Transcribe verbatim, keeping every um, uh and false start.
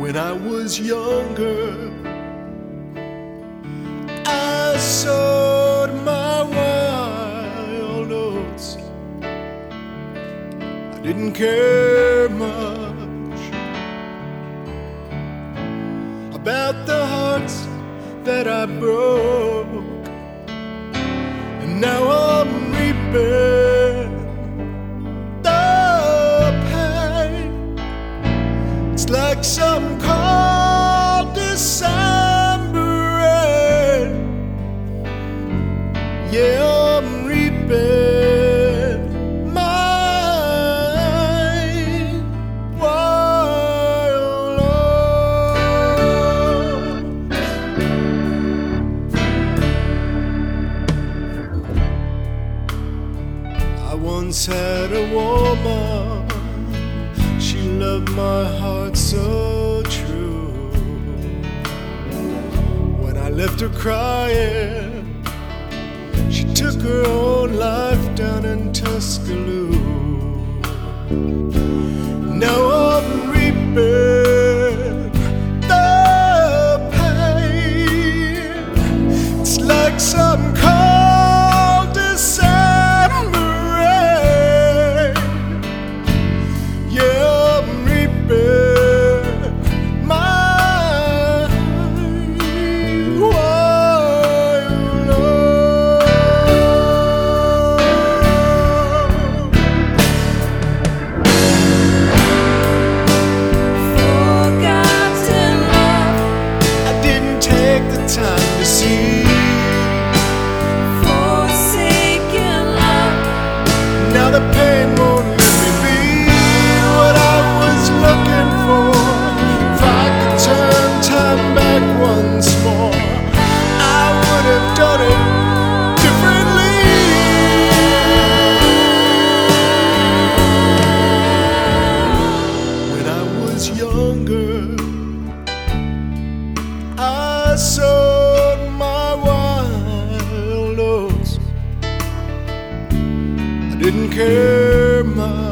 when I was younger. I sowed my wild oats. I didn't care much about the hearts that I broke, and now I'm reaping the pain. It's like some cold December rain. Yeah, I'm reaping my wild oats. I once had a woman, she loved my heart so true. When I left her crying, she took her own life down in Tuscaloosa. Now I'm reaping the pain. It's like some cold December rain. Yeah, I'm reaping my wild oats. Forgotten love, I didn't take the time to see. forsaken love, Now the pain won't let me be what I was looking for. If I could turn time back once more, I would have done it differently. When I was younger, I sowed my wild oats. I didn't care much